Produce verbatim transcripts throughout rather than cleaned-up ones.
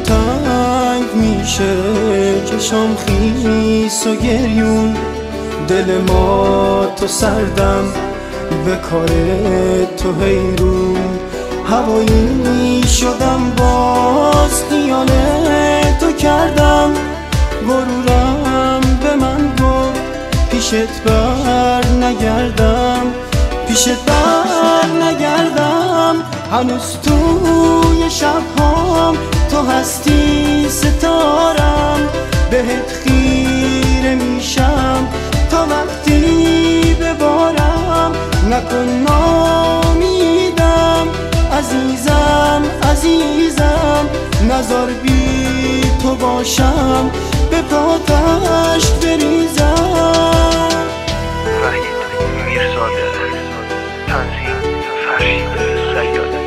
تنگ میشه، چشام خیس و گریون، دل ما تو سردم به کار تو حیرون. هوایی شدم باز خیال تو کردم، غرورم به من گفت پیشت بر نگردم، پیشت بر نگردم. هنوز توی شبهام تو هستی ستارم، بهت خیره میشم تا وقتی ببارم. نکن نامیدم عزیزم عزیزم، نزار بی تو باشم به پاتش بریزم. وحید میرزاده، تنظیم فرشید سیاده.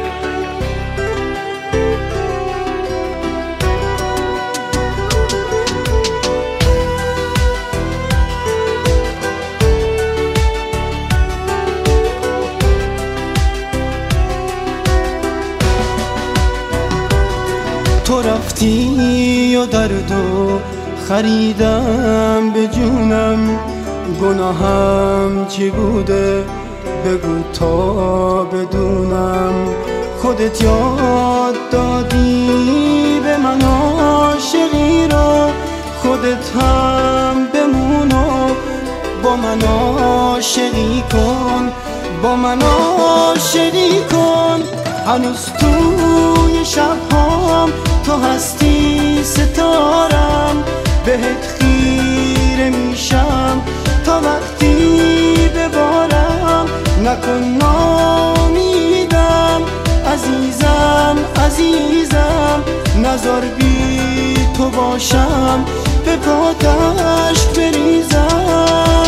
تو رفتی و دردو خریدم به جونم، گناهم چی بوده بگو تا بدونم. خودت یاد دادی به من عاشقی رو، خودت هم بمون و با من عاشقی کن، با من عاشقی کن. هنوز توی شبهام تو هستی ستارم، بهت خیره میشم تا وقتی ببارم. نکن نامیدم عزیزم عزیزم، نزار بی تو باشم به پاتش بریزم.